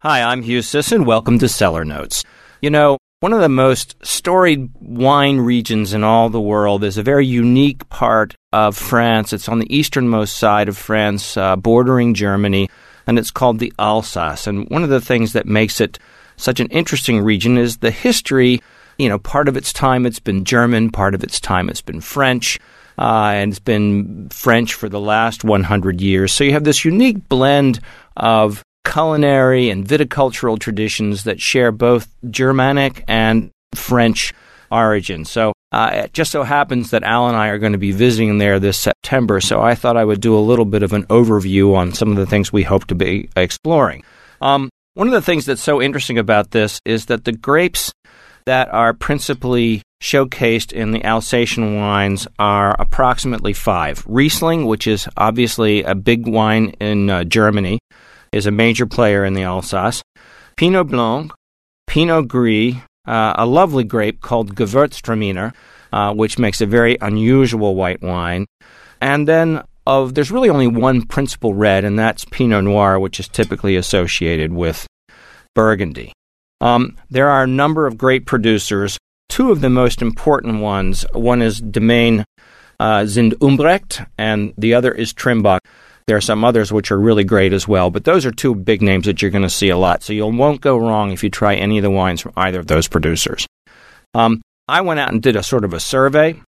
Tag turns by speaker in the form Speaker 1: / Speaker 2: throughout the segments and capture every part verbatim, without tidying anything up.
Speaker 1: Hi, I'm Hugh Sisson. Welcome to Cellar Notes. You know, one of the most storied wine regions in all the world is a very unique part of France. It's on the easternmost side of France, uh, bordering Germany, and it's called the Alsace. And one of the things that makes it such an interesting region is the history. You know, part of its time it's been German, part of its time it's been French, uh, and it's been French for the last one hundred years. So you have this unique blend of culinary and viticultural traditions that share both Germanic and French origin. So uh, it just so happens that Al and I are going to be visiting there this September, so I thought I would do a little bit of an overview on some of the things we hope to be exploring. Um, one of the things that's so interesting about this is that the grapes that are principally showcased in the Alsatian wines are approximately five. Riesling, which is obviously a big wine in uh, Germany, is a major player in the Alsace. Pinot Blanc, Pinot Gris, uh, a lovely grape called Gewürztraminer, uh, which makes a very unusual white wine. And then of there's really only one principal red, and that's Pinot Noir, which is typically associated with Burgundy. Um, there are a number of great producers. Two of the most important ones, one is Domaine uh, Zind-Umbrecht, and the other is Trimbach. There are some others which are really great as well, but those are two big names that you're going to see a lot. So you won't go wrong if you try any of the wines from either of those producers. Um, I went out and did a sort of a survey.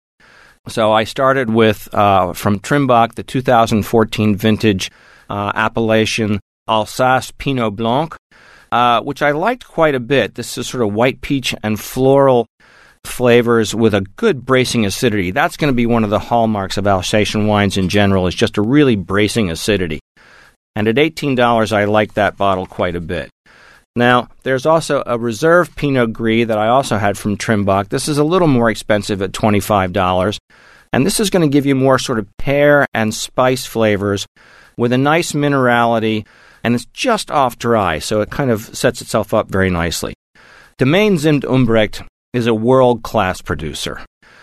Speaker 1: So I started with, uh, from Trimbach, the two thousand fourteen vintage uh, appellation Alsace Pinot Blanc, uh, which I liked quite a bit. This is sort of white peach and floral flavors with a good bracing acidity. That's going to be one of the hallmarks of Alsatian wines in general, is just a really bracing acidity. And at eighteen dollars, I like that bottle quite a bit. Now, there's also a reserve Pinot Gris that I also had from Trimbach. This is a little more expensive at twenty-five dollars. And this is going to give you more sort of pear and spice flavors with a nice minerality, and it's just off dry, so it kind of sets itself up very nicely. Domaine Zind-Umbrecht is a world-class producer.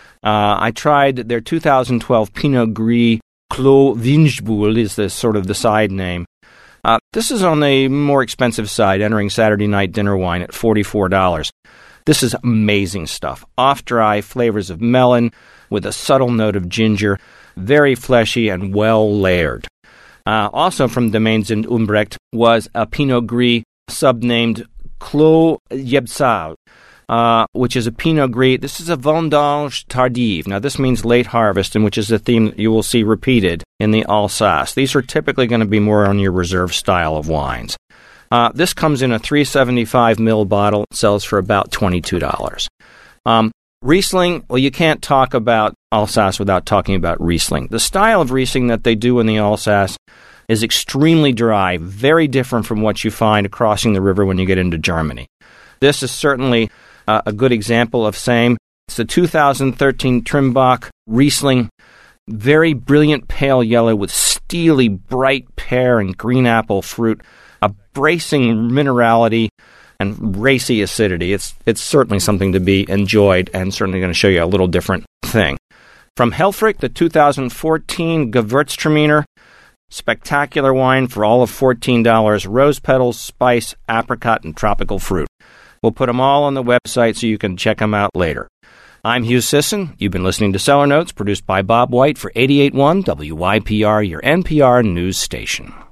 Speaker 1: Uh, I tried their two thousand twelve Pinot Gris Clos Vingeboul is the sort of the side name. Uh, this is on the more expensive side, entering Saturday night dinner wine at forty-four dollars. This is amazing stuff. Off-dry flavors of melon with a subtle note of ginger, very fleshy and well-layered. Uh, also from Domaine Zind-Umbrecht was a Pinot Gris subnamed Clos Yebsal, Uh, which is a Pinot Gris. This is a Vendange Tardive. Now, this means late harvest, and which is a theme that you will see repeated in the Alsace. These are typically going to be more on your reserve style of wines. Uh, this comes in a three seventy-five milliliter bottle. It sells for about twenty-two dollars. Um, Riesling, well, you can't talk about Alsace without talking about Riesling. The style of Riesling that they do in the Alsace is extremely dry, very different from what you find crossing the river when you get into Germany. This is certainly Uh, a good example of same. It's the two thousand thirteen Trimbach Riesling, very brilliant pale yellow with steely bright pear and green apple fruit, a bracing minerality and racy acidity. It's it's certainly something to be enjoyed, and certainly going to show you a little different thing. From Helfrich, the two thousand fourteen Gewürztraminer, spectacular wine for all of fourteen dollars, rose petals, spice, apricot, and tropical fruit. We'll put them all on the website so you can check them out later. I'm Hugh Sisson. You've been listening to Cellar Notes, produced by Bob White for eighty-eight point one W Y P R, your N P R news station.